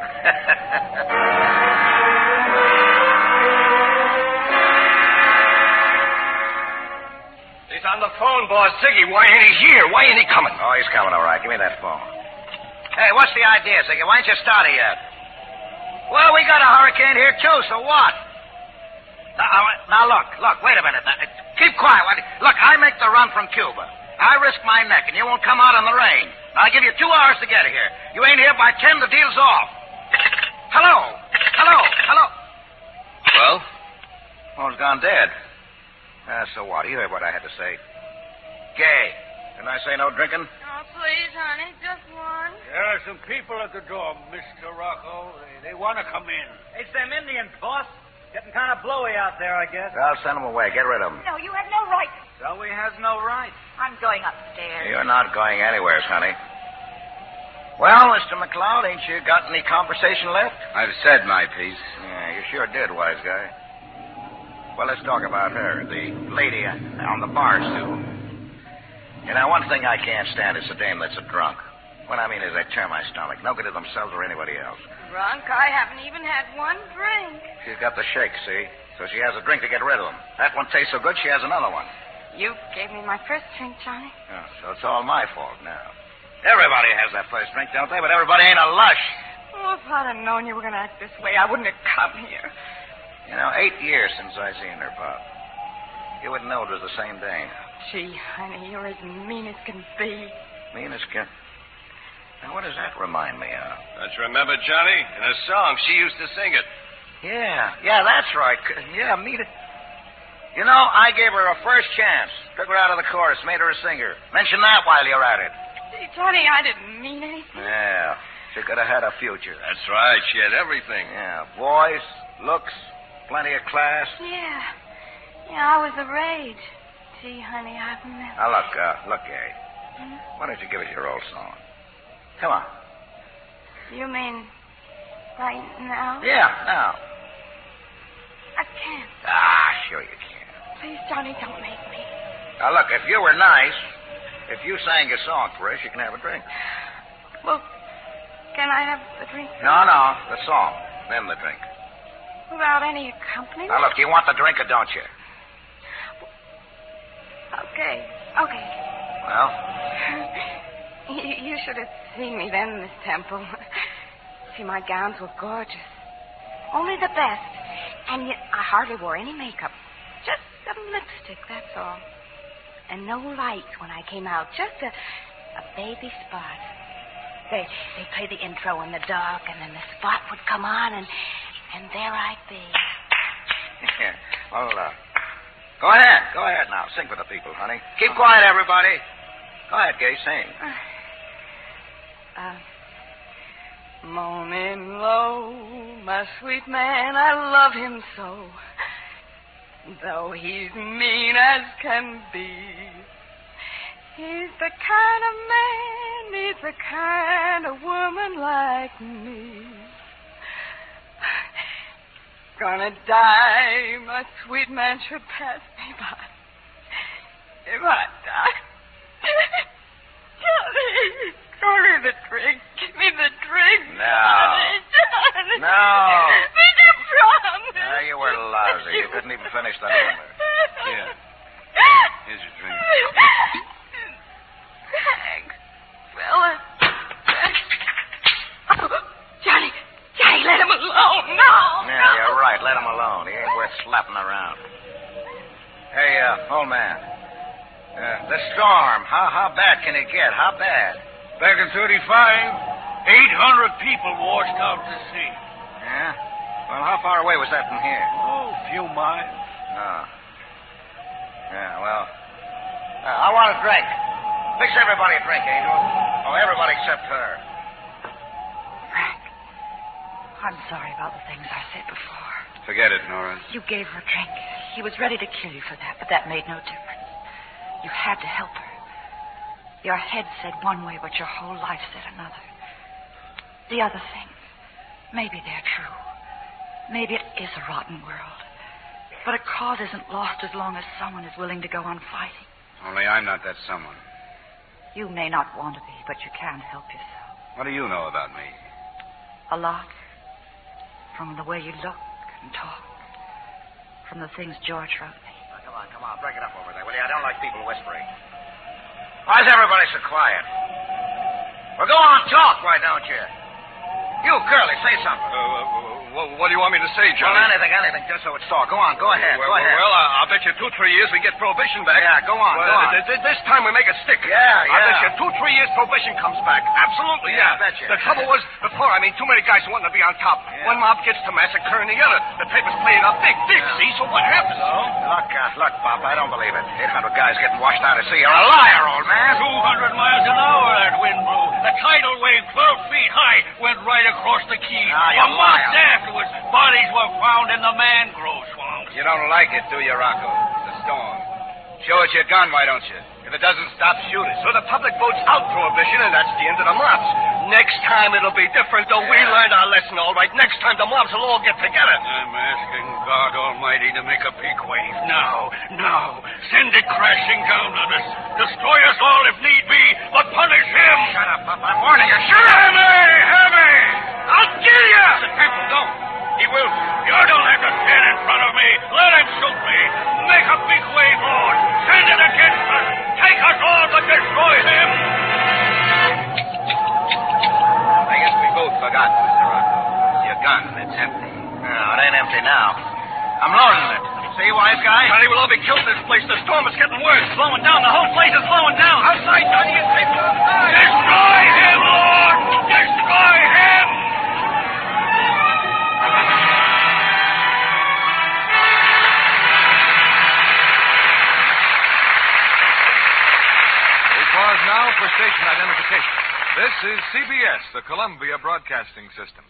He's on the phone, boss. Ziggy, why ain't he here? Why ain't he coming? Oh, he's coming, all right. Give me that phone. Hey, what's the idea, Ziggy? Why ain't you started yet? Well, we got a hurricane here, too, so what? Now, look, wait a minute. Keep quiet. Look, I make the run from Cuba. I risk my neck, and you won't come out in the rain. I'll give you 2 hours to get here. You ain't here by 10, the deal's off. Hello. Well? Oh, he's gone dead. So what? You heard what I had to say. Gay. Didn't I say no drinking? Oh, please, honey, just one. There are some people at the door, Mr. Rocco. They want to come in. It's them Indians, boss. Getting kind of blowy out there, I guess. I'll send them away. Get rid of them. No, you have no right. Zoe has no right. I'm going upstairs. You're not going anywhere, honey. Well, Mr. McLeod, ain't you got any conversation left? I've said my piece. Yeah, you sure did, wise guy. Well, let's talk about her, the lady on the bar stool. You know, one thing I can't stand is a dame that's a drunk. What I mean is they turn my stomach. No good to themselves or anybody else. Drunk? I haven't even had one drink. She's got the shakes, see? So she has a drink to get rid of them. That one tastes so good, she has another one. You gave me my first drink, Johnny. Oh, so it's all my fault now. Everybody has that first drink, don't they? But everybody ain't a lush. Oh, if I'd have known you were going to act this way, I wouldn't have come here. You know, 8 years since I seen her, Pop. You wouldn't know it was the same dame. Gee, honey, you're as mean as can be. Mean as can... Now, what does that remind me of? Don't you remember, Johnny? In a song, she used to sing it. Yeah, that's right. Yeah, meet it. You know, I gave her a first chance. Took her out of the chorus, made her a singer. Mention that while you're at it. Gee, Johnny, I didn't mean anything. Yeah, she could have had a future. That's right. She had everything. Yeah, voice, looks, plenty of class. Yeah, I was the rage. Gee, honey, I've never... Now, look, Gay. Why don't you give us your old song? Come on. You mean right now? Yeah, now. I can't. Sure you can. Please, Johnny, don't make me. Now, look, if you were nice, if you sang a song for us, you can have a drink. Well, can I have the drink? No, the song, then the drink. Without any accompaniment? Now, look, you want the drink or don't you? Okay. Well? You should have seen me then, Miss Temple. See, my gowns were gorgeous. Only the best. And yet I hardly wore any makeup. Just some lipstick, that's all. And no lights when I came out. Just a baby spot. They play the intro in the dark, and then the spot would come on, and there I'd be. Well, go ahead now. Sing for the people, honey. Keep quiet, everybody. Go ahead, Gay, sing. Moaning low, my sweet man, I love him so. Though he's mean as can be, he's the kind of man, needs the kind of woman like me. Gonna die, my sweet man should pass me by. If I die... Johnny, the drink. Give me the drink. No. Johnny. No. Make a promise. No, you were lousy. You couldn't even finish the number. Here. Here's your drink. The storm. How bad can it get? How bad? Back in 35, 800 people washed out to sea. Yeah? Well, how far away was that from here? Oh, a few miles. Oh. Yeah, well. I want a drink. Fix everybody a drink, Angel. Oh, everybody except her. Frank, I'm sorry about the things I said before. Forget it, Nora. You gave her a drink. He was ready to kill you for that, but that made no difference. You had to help her. Your head said one way, but your whole life said another. The other things, maybe they're true. Maybe it is a rotten world. But a cause isn't lost as long as someone is willing to go on fighting. Only I'm not that someone. You may not want to be, but you can't help yourself. What do you know about me? A lot. From the way you look and talk. From the things George wrote me. Come on. Break it up over there, will you? I don't like people whispering. Why is everybody so quiet? Well, go on, talk, why don't you? You, Curly, say something. What do you want me to say, Johnny? Well, anything, just so it's talk. Go on, go ahead, go ahead. Well, I'll bet you 2-3 years we get prohibition back. Yeah, go on, go on. This time we make it stick. Yeah. I bet you 2-3 years prohibition comes back. Absolutely, Yeah, I bet you. The trouble was, before, too many guys wanting to be on top. Yeah. One mob gets to massacring the other. The papers play it up big, see? So what happens? Look, Pop, I don't believe it. 800 guys getting washed out to sea. You're a liar, old man. 200 miles an hour that wind blew. The tidal wave, 12 feet high, went right across the key. you're A month lying. afterwards, bodies were found in the mangrove swamps. You don't like it, do you, Rocco? The storm. Show us your gun, why don't you? If it doesn't stop, shoot it. So the public votes out prohibition, and that's the end of the mobs. Next time it'll be different, though. We learned our lesson all right. Next time the mobs will all get together. I'm asking God Almighty to make a big wave. Now. Send it crashing down on us. Destroy us all if need be, but punish him. Shut up, Pop. I'm warning you. Shut up! Heavy! I'll kill you! Mr. Temple, don't. He will. You don't have to stand in front of me. Let him shoot me. Make a big wave, Lord. Send it against us. Take us all, but destroy him. I guess we both forgot, Mr. Rocco. Your gun, it's empty. No, it ain't empty now. I'm loading it. See, wise guy? Johnny, we'll all be killed in this place. The storm is getting worse. It's slowing down. The whole place is slowing down. Outside, Johnny, it's safe outside. Destroy him, Lord. Destroy him. Pause now for station identification. This is CBS, the Columbia Broadcasting System.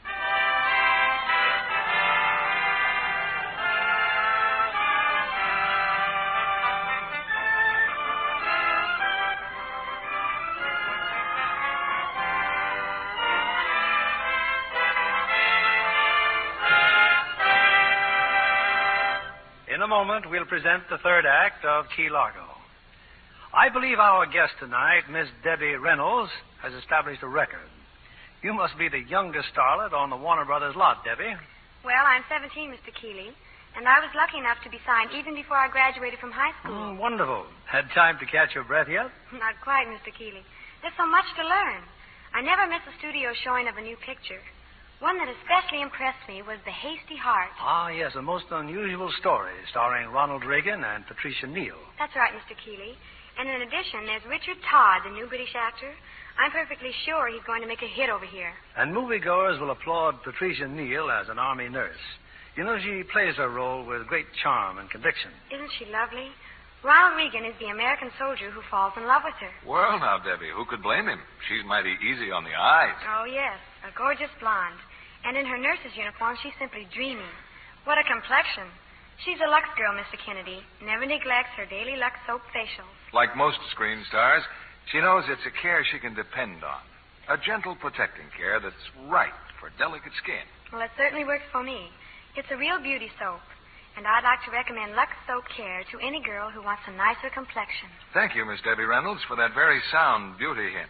In a moment, we'll present the third act of Key Largo. I believe our guest tonight, Miss Debbie Reynolds, has established a record. You must be the youngest starlet on the Warner Brothers lot, Debbie. Well, I'm 17, Mr. Keeley, and I was lucky enough to be signed even before I graduated from high school. Wonderful. Had time to catch your breath yet? Not quite, Mr. Keeley. There's so much to learn. I never miss a studio showing of a new picture. One that especially impressed me was The Hasty Heart. Ah, yes, a most unusual story starring Ronald Reagan and Patricia Neal. That's right, Mr. Keeley. And in addition, there's Richard Todd, the new British actor. I'm perfectly sure he's going to make a hit over here. And moviegoers will applaud Patricia Neal as an army nurse. You know, she plays her role with great charm and conviction. Isn't she lovely? Ronald Reagan is the American soldier who falls in love with her. Well, now, Debbie, who could blame him? She's mighty easy on the eyes. Oh, yes, a gorgeous blonde. And in her nurse's uniform, she's simply dreamy. What a complexion. She's a Lux girl, Mr. Kennedy. Never neglects her daily Lux soap facials. Like most screen stars, she knows it's a care she can depend on. A gentle, protecting care that's right for delicate skin. Well, it certainly works for me. It's a real beauty soap. And I'd like to recommend Lux Soap Care to any girl who wants a nicer complexion. Thank you, Miss Debbie Reynolds, for that very sound beauty hint.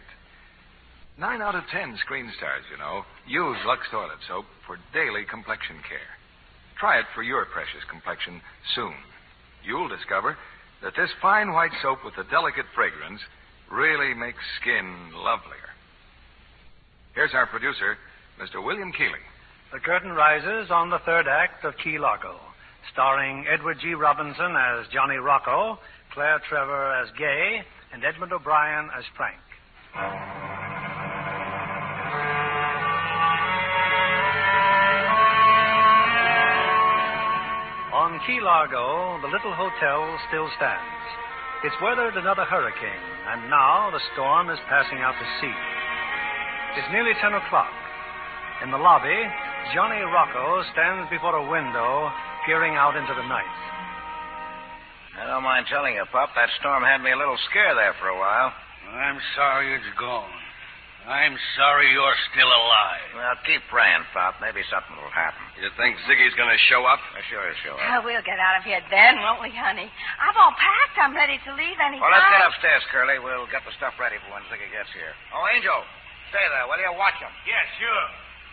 9 out of 10 screen stars, you know, use Lux Toilet Soap for daily complexion care. Try it for your precious complexion soon. You'll discover that this fine white soap with a delicate fragrance really makes skin lovelier. Here's our producer, Mr. William Keeley. The curtain rises on the third act of Key Largo, starring Edward G. Robinson as Johnny Rocco, Claire Trevor as Gay, and Edmund O'Brien as Frank. On Key Largo, the little hotel still stands. It's weathered another hurricane, and now the storm is passing out to sea. It's nearly 10 o'clock. In the lobby, Johnny Rocco stands before a window, peering out into the night. I don't mind telling you, Pop, that storm had me a little scared there for a while. I'm sorry it's gone. I'm sorry you're still alive. Well, keep praying, Pop. Maybe something will happen. You think Ziggy's going to show up? Sure he'll show up. Oh, we'll get out of here then, won't we, honey? I'm all packed. I'm ready to leave any Well, let's get upstairs, Curly. We'll get the stuff ready for when Ziggy gets here. Oh, Angel, stay there, will you? Watch him. Yeah, sure.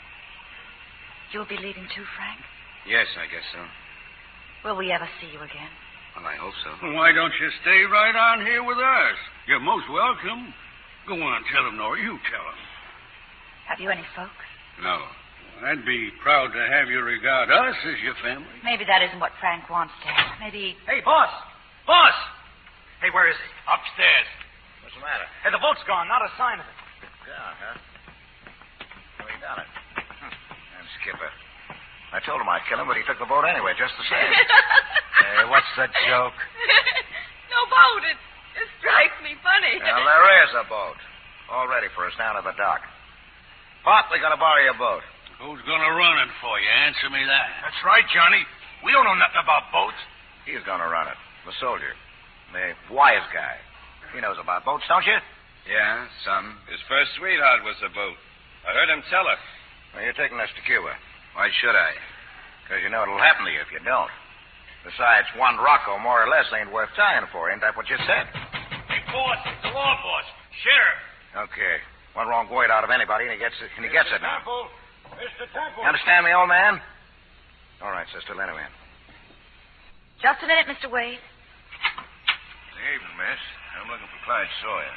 You'll be leaving too, Frank? Yes, I guess so. Will we ever see you again? Well, I hope so. Why don't you stay right on here with us? You're most welcome. Go on, tell him, Nora. You tell him. Have you any folks? No. I'd be proud to have you regard us as your family. Maybe that isn't what Frank wants, Dad. Maybe... Hey, boss! Boss! Hey, where is he? Upstairs. What's the matter? Hey, the boat's gone. Not a sign of it. Gone, huh? Well, he done it. And Skipper. I told him I'd kill him, but he took the boat anyway, just the same. Hey, what's the joke? No boat. It strikes me funny. Well, there is a boat. All ready for us down at the dock. Pop, we're going to borrow your boat. Who's going to run it for you? Answer me that. That's right, Johnny. We don't know nothing about boats. He's going to run it. The soldier. The wise guy. He knows about boats, don't you? Yeah, some. His first sweetheart was a boat. I heard him tell her. Well, you're taking us to Cuba. Why should I? Because you know it'll happen to you if you don't. Besides, one Rocco, more or less, ain't worth dying for. Ain't that what you said? Hey, boss, it's the law boss. Sheriff. Okay. One wrong word out of anybody, and he gets it now. Temple. Mr. Temple. You understand me, old man? All right, sister, let him in. Just a minute, Mr. Wade. Good evening, miss. I'm looking for Clyde Sawyer.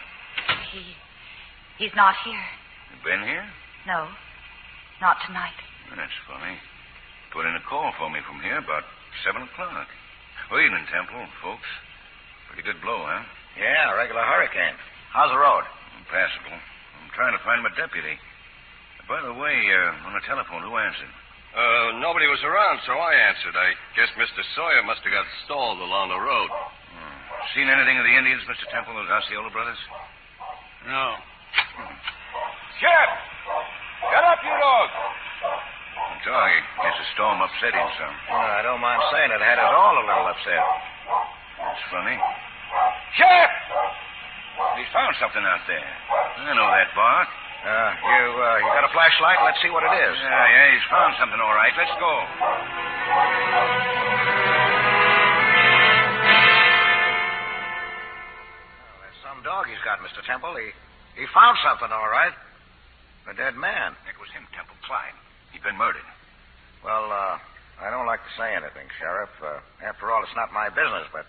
He's not here. You been here? No, not tonight. That's funny. Put in a call for me from here about 7 o'clock. Well, evening, Temple, folks. Pretty good blow, huh? Yeah, a regular hurricane. How's the road? Passable. I'm trying to find my deputy. By the way, on the telephone, who answered? Nobody was around, so I answered. I guess Mr. Sawyer must have got stalled along the road. Seen anything of the Indians, Mr. Temple, those Osceola brothers? No. Sheriff! Get up, you dog! Dog, guess the storm upset him some. Well, I don't mind saying it had us all a little upset. That's funny. Sheriff! He's found something out there. I know that bark. You got a flashlight? Let's see what it is. Yeah, he's found something all right. Let's go. Well, that's some dog he's got, Mr. Temple. He found something, all right. A dead man. It was him, Temple. Clyde. He'd been murdered. Well, I don't like to say anything, Sheriff. After all, it's not my business, but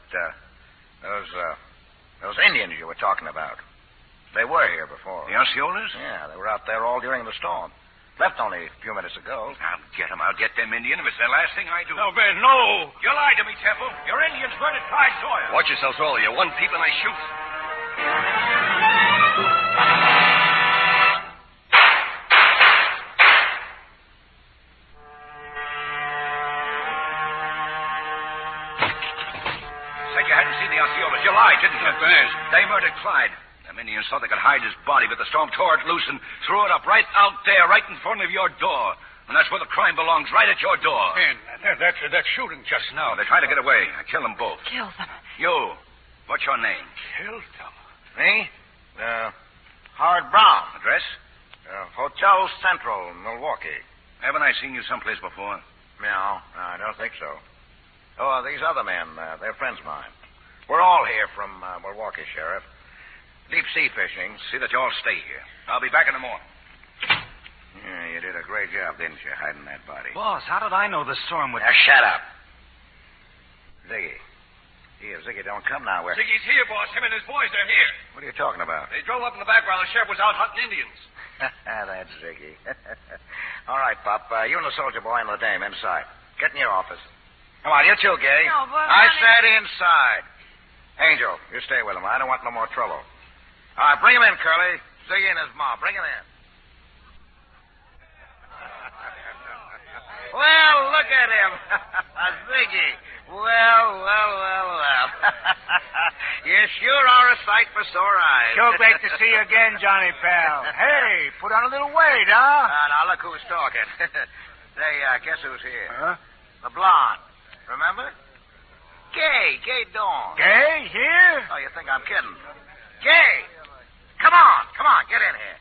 those Indians you were talking about, they were here before. The Osceolas? Yeah, they were out there all during the storm. Left only a few minutes ago. I'll get them. I'll get them Indian if it's the last thing I do. No, Ben, no. You lied to me, Temple. Your Indians murdered Clyde Sawyer. Watch yourselves all. You one peep and I shoot. Said you hadn't seen the Osceolas. You lied, didn't you? Ben. They murdered Clyde. Them Indians thought they could hide his body, but the storm tore it loose and threw it up right out there, right in front of your door. And that's where the crime belongs, right at your door. Ben, that's shooting just now. They tried to get away. I killed them both. Kill them. You. What's your name? Killed them. Me? Howard Brown. Address? Hotel Central, Milwaukee. Haven't I seen you someplace before? No, I don't think so. Oh, these other men, they're friends of mine. We're all here from Milwaukee, Sheriff. Deep sea fishing. See that you all stay here. I'll be back in the morning. Yeah, you did a great job, didn't you, hiding that body? Boss, how did I know the storm would... Now, shut up. Ziggy. Here, Ziggy, don't come now. Ziggy's here, boss. Him and his boys, they're here. What are you talking about? They drove up in the back while the sheriff was out hunting Indians. That's Ziggy. All right, Pop. You and the soldier boy and the dame inside. Get in your office. Come on, you too, Gay. No, but I honey- said inside. Angel, you stay with him. I don't want no more trouble. All right, bring him in, Curly. Ziggy and his mom. Bring him in. Well, look at him. Ziggy. Well. You sure are a sight for sore eyes. Sure great to see you again, Johnny pal. Hey, put on a little weight, huh? Now, look who's talking. Say, guess who's here? Huh? The blonde. Remember? Gay Dawn. Gay, here? Oh, you think I'm kidding? Gay! Come on, get in here.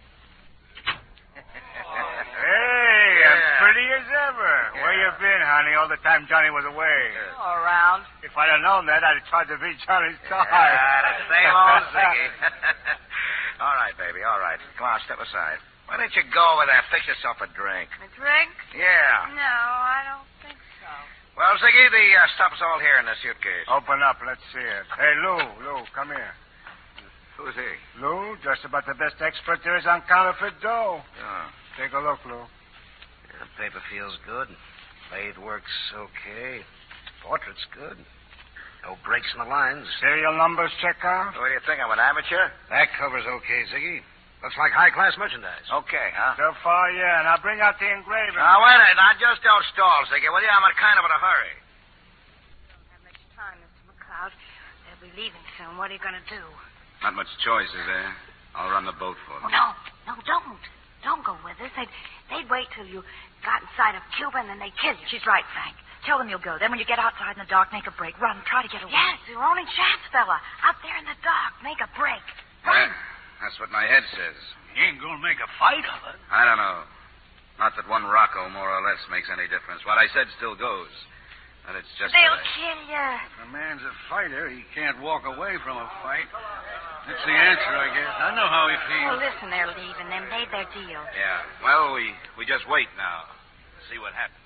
Hey, as pretty as ever. Where you been, honey, all the time Johnny was away? All around. If I'd have known that, I'd have tried to beat Johnny's tie. The same old Ziggy. All right, baby, all right. Come on, step aside. Why don't you go over there, fix yourself a drink? A drink? Yeah. No, I don't think so. Well, Ziggy, the stuff's all here in the suitcase. Open up, let's see it. Hey, Lou, come here. Who's he? Lou, just about the best expert there is on counterfeit dough. Oh. Take a look, Lou. The paper feels good. Blade works okay. Portrait's good. No breaks in the lines. Serial numbers check out? What do you think? I'm an amateur? That cover's okay, Ziggy. Looks like high-class merchandise. Okay, huh? So far, yeah. Now bring out the engraving. Now, wait a minute. Now, just don't stall, Ziggy, will you? I'm in kind of in a hurry. We don't have much time, Mr. McCloud. They'll be leaving soon. What are you going to do? Not much choice, is there? I'll run the boat for them. No, don't. Don't go with us. They'd wait till you got in sight of Cuba, and then they'd kill you. She's right, Frank. Tell them you'll go. Then when you get outside in the dark, make a break. Run. Try to get away. Yes, your only chance, fella. Out there in the dark. Make a break. Yeah, that's what my head says. You ain't gonna make a fight of it. I don't know. Not that one Rocco, more or less, makes any difference. What I said still goes. And it's just They'll kill you. If a man's a fighter, he can't walk away from a fight. That's the answer, I guess. I know how he Oh, feels. listen, they're leaving. They made their deal. Yeah. Well, we just wait now. See what happens.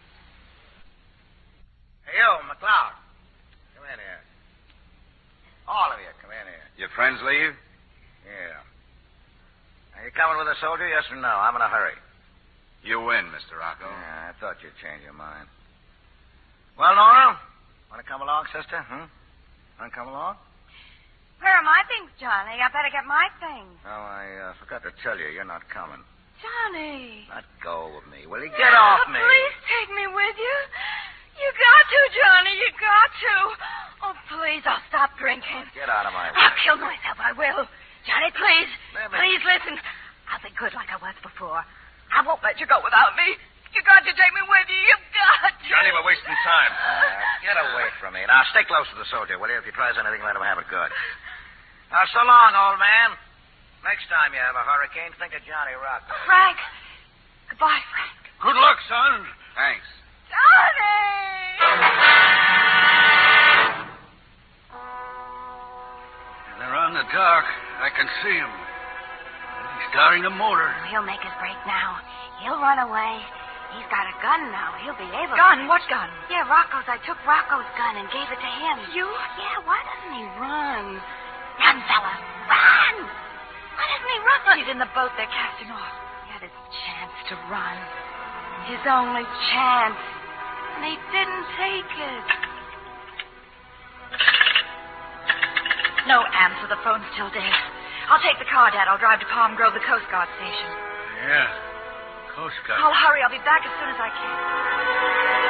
Hey, you, McLeod. Come in here. All of you, come in here. Your friends leave? Yeah. Are you coming with a soldier, yes or no? I'm in a hurry. You win, Mr. Rocco. Yeah, I thought you'd change your mind. Well, Nora, want to come along, sister? Want to come along? Where are my things, Johnny? I better get my things. Oh, I forgot to tell you, you're not coming. Johnny. Let go of me. Will you get off me? Please take me with you. You got to, Johnny. You got to. Oh, please, I'll stop drinking. Get out of my way. I'll kill myself. I will. Johnny, please. Let me- Please listen. I'll be good like I was before. I won't let you go without me. You got to take me with you. You've got to. Johnny, we're wasting time. Get away from me. Now, stay close to the soldier, will you? If he tries anything, let him have it good. Now, so long, old man. Next time you have a hurricane, think of Johnny Rocco. Frank. Goodbye, Frank. Good luck, son. Thanks. They're on the dock. I can see him. He's starting the motor. He'll make his break now. He'll run away. He's got a gun now. He'll be able Gun? to. What gun? Yeah, Rocco's. I took Rocco's gun and gave it to him. You? Yeah, why doesn't he run? Run, fella. Run! Why doesn't he run? He's in the boat. They're casting off. He had his chance to run. His only chance. And he didn't take it. No answer. The phone's still dead. I'll take the car, Dad. I'll drive to Palm Grove, the Coast Guard station. Yeah. Coast Guard. I'll hurry. I'll be back as soon as I can.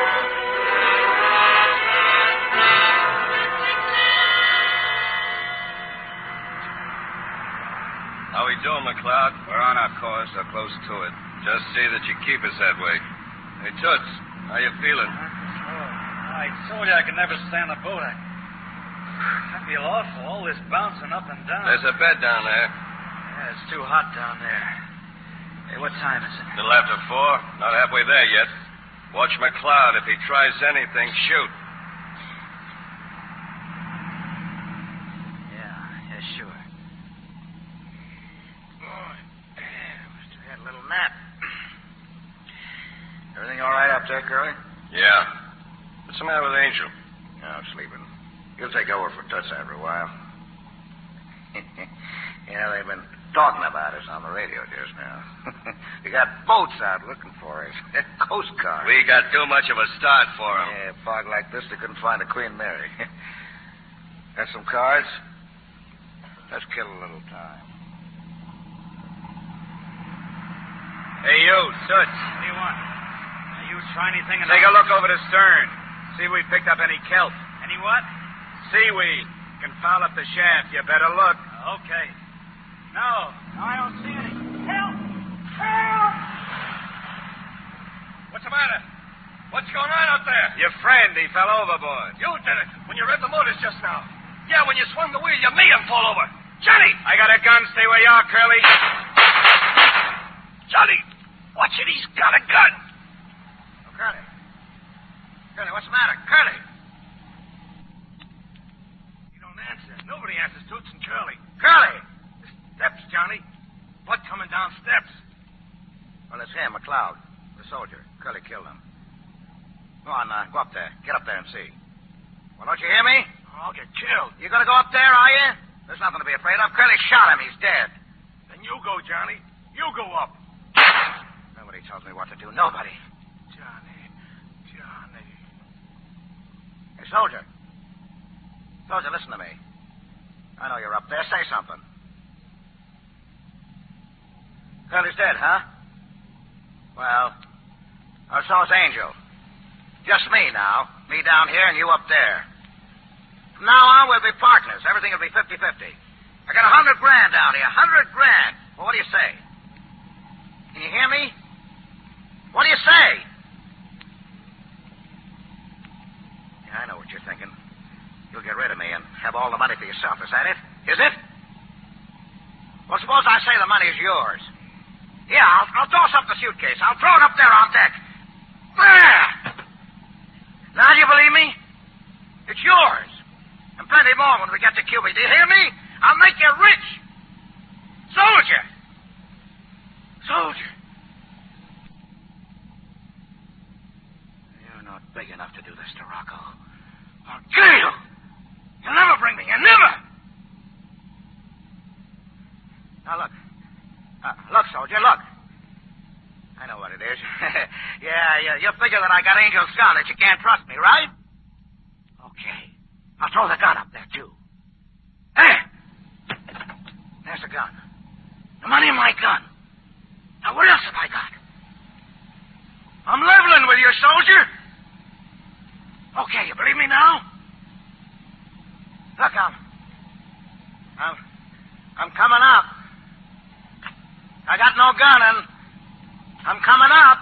How we doing, McLeod? We're on our course, or close to it. Just see that you keep us that way. Hey, Toots, how you feeling? I told you I could never stand a boat. I feel awful, all this bouncing up and down. There's a bed down there. Yeah, it's too hot down there. Hey, what time is it? A little after 4. Not halfway there yet. Watch McLeod. If he tries anything, shoot. Yeah, sure. Must have had a little nap. Everything all right up there, Curly? Yeah. What's the matter with Angel? No, sleeping. He'll take over for Toots after a while. Yeah, they've been talking about us on the radio just now. We got boats out looking for us. Coast Guard. We got too much of a start for them. Yeah, a fog like this, they couldn't find a Queen Mary. Got some cards? Let's kill a little time. Hey, you, Toots. What do you want? You try anything? Take a look over the stern. See if we picked up any kelp. Any what? Seaweed. Can foul up the shaft. You better look. Okay. No, I don't see any. Help! Help! What's the matter? What's going on up there? Your friend, he fell overboard. You did it. When you read the motors just now. Yeah, when you swung the wheel, you made him fall over. Johnny! I got a gun. Stay where you are, Curly. Johnny! Watch it. He's got a gun. Oh, Curly. Curly, what's the matter? Curly! He don't answer. Nobody answers Toots and Curly. Curly! The steps, Johnny. Blood coming down steps. Well, it's him, McLeod, the soldier. Curly killed him. Go on, go up there. Get up there and see. Well, don't you hear me? I'll get killed. You gonna go up there, are you? There's nothing to be afraid of. Curly shot him. He's dead. Then you go, Johnny. You go up. Nobody tells me what to do. Nobody. Johnny. Hey, soldier. Soldier, listen to me. I know you're up there. Say something. Curly's dead, huh? Well, so's Angel. Just me now. Me down here and you up there. From now on, we'll be partners. Everything will be 50-50. I got $100,000 down here. $100,000. Well, what do you say? Can you hear me? What do you say? Yeah, I know what you're thinking. You'll get rid of me and have all the money for yourself. Is that it? Is it? Well, suppose I say the money's yours. Yeah, I'll toss up the suitcase. I'll throw it up there on deck. There! Now, do you believe me? It's yours. And plenty more when we get to Cuba. Do you hear me? I'll make you rich. Soldier! Soldier! You're not big enough to do this to Rocco. I'll kill you! You'll never bring me. You never! Now, look. Look, soldier, look. I know what it is. Yeah, you figure that I got Angel's gun, that you can't trust me, right? Okay. I'll throw the gun up there, too. There! There's the gun. The money in my gun. Now, what else have I got? I'm leveling with you, soldier. Okay, you believe me now? Look, I'm coming up. I got no gun, and I'm coming up.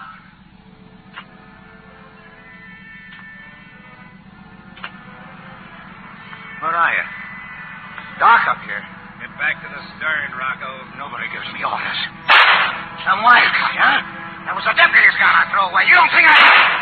Where are you? Dark up here. Get back to the stern, Rocco. Nobody gives me orders. Some wildcat, huh? That was the deputy's gun I threw away. You don't think I...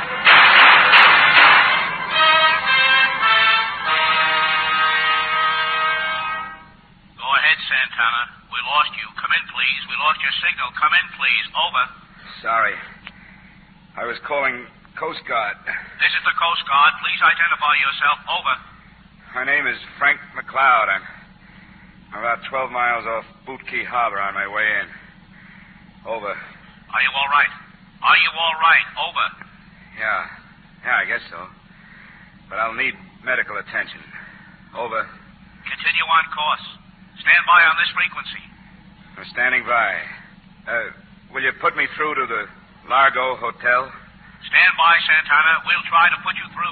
Go ahead, Santana. We lost you. Come in, please. We lost your signal. Come in, please. Over. Sorry. I was calling Coast Guard. This is the Coast Guard. Please identify yourself. Over. My name is Frank McLeod. I'm about 12 miles off Boot Key Harbor on my way in. Over. Are you all right? Are you all right? Over. Yeah, I guess so. But I'll need medical attention. Over. Continue on course. Stand by on this frequency. I'm standing by. Will you put me through to the Largo Hotel? Stand by, Santana. We'll try to put you through.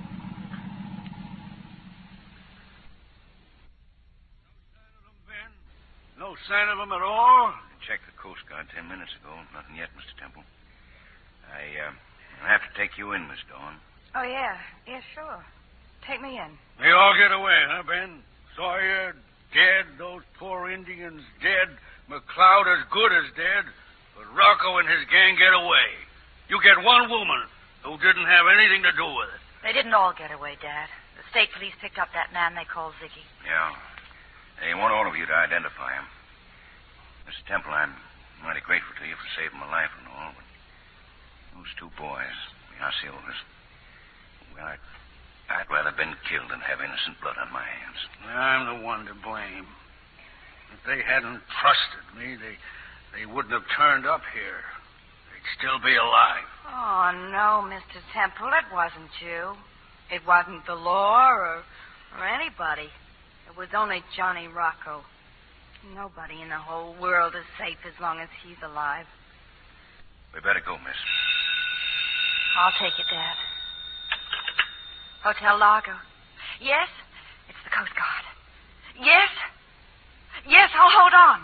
No sign of him at all? Checked the Coast Guard 10 minutes ago. Nothing yet, Mr. Temple. I'll have to take you in, Miss Dawn. Oh, yeah. Yeah, sure. Take me in. They all get away, huh, Ben? Sawyer dead, those poor Indians dead, McLeod as good as dead, but Rocco and his gang get away. You get one woman who didn't have anything to do with it. They didn't all get away, Dad. The state police picked up that man they called Ziggy. Yeah. They want all of you to identify him. Mr. Temple, I'm mighty grateful to you for saving my life and all, but those two boys, the Osceolas, well, I'd rather been killed than have innocent blood on my hands. I'm the one to blame. If they hadn't trusted me, they wouldn't have turned up here. They'd still be alive. Oh, no, Mr. Temple, it wasn't you. It wasn't the law or anybody. It was only Johnny Rocco. Nobody in the whole world is safe as long as he's alive. We better go, miss. I'll take it, Dad. Hotel Largo. Yes? It's the Coast Guard. Yes? Yes, I'll hold on.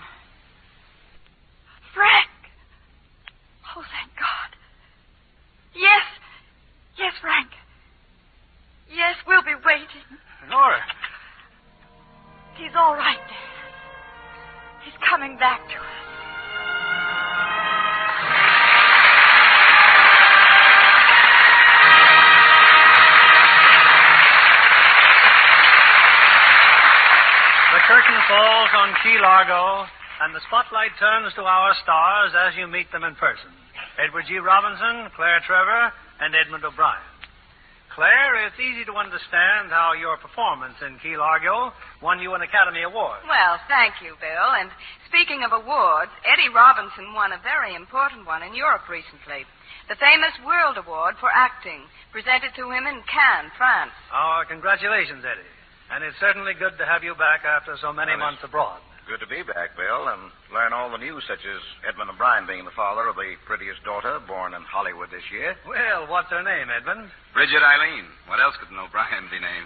Frank! Oh, thank God. Yes. Yes, Frank. Yes, we'll be waiting. Nora. He's all right, Dad. He's coming back to us. The curtain falls on Key Largo, and the spotlight turns to our stars as you meet them in person. Edward G. Robinson, Claire Trevor, and Edmund O'Brien. Claire, it's easy to understand how your performance in Key Largo won you an Academy Award. Well, thank you, Bill. And speaking of awards, Eddie Robinson won a very important one in Europe recently. The famous World Award for Acting, presented to him in Cannes, France. Our congratulations, Eddie. And it's certainly good to have you back after so many months abroad. Good to be back, Bill, and learn all the news, such as Edmund O'Brien being the father of the prettiest daughter born in Hollywood this year. Well, what's her name, Edmund? Bridget Eileen. What else could an O'Brien be named?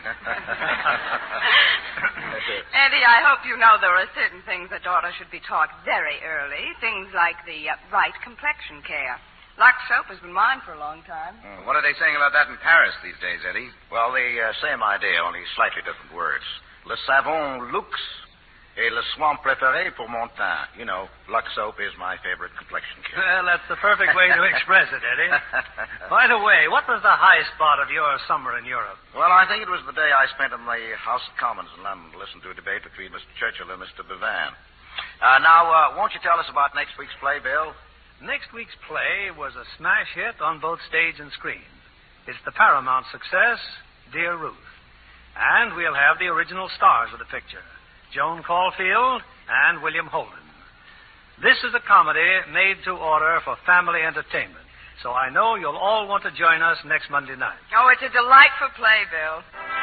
Eddie, I hope you know there are certain things a daughter should be taught very early. Things like the right complexion care. Lux soap has been mine for a long time. What are they saying about that in Paris these days, Eddie? Well, the same idea, only slightly different words. Le savon Lux et le soin préféré pour mon teint. You know, Lux soap is my favorite complexion care. Well, that's the perfect way to express it, Eddie. By the way, what was the high spot of your summer in Europe? Well, I think it was the day I spent in the House of Commons in London to listen to a debate between Mr. Churchill and Mr. Bevan. Now, won't you tell us about next week's play, Bill? Next week's play was a smash hit on both stage and screen. It's the Paramount success, Dear Ruth. And we'll have the original stars of the picture, Joan Caulfield and William Holden. This is a comedy made to order for family entertainment, so I know you'll all want to join us next Monday night. Oh, it's a delightful play, Bill.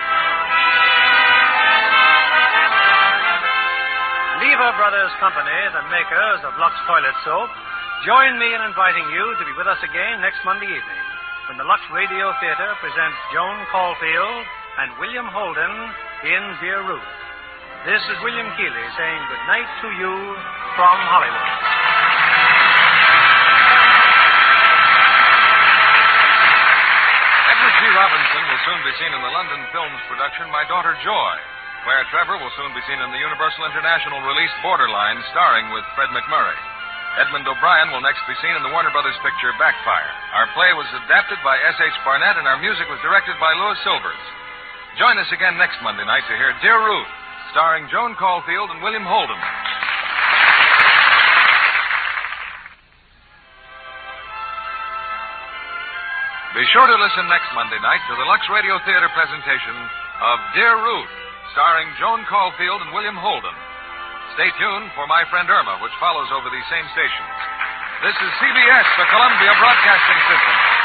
Lever Brothers Company, the makers of Lux Toilet Soap, join me in inviting you to be with us again next Monday evening when the Lux Radio Theater presents Joan Caulfield and William Holden in Dear Ruth. This is William Keighley saying good night to you from Hollywood. Edward G. Robinson will soon be seen in the London Films production My Daughter Joy. Claire Trevor will soon be seen in the Universal International release Borderline, starring with Fred McMurray. Edmund O'Brien will next be seen in the Warner Brothers picture Backfire. Our play was adapted by S.H. Barnett, and our music was directed by Louis Silvers. Join us again next Monday night to hear Dear Ruth, starring Joan Caulfield and William Holden. Be sure to listen next Monday night to the Lux Radio Theater presentation of Dear Ruth, starring Joan Caulfield and William Holden. Stay tuned for My Friend Irma, which follows over these same stations. This is CBS, the Columbia Broadcasting System.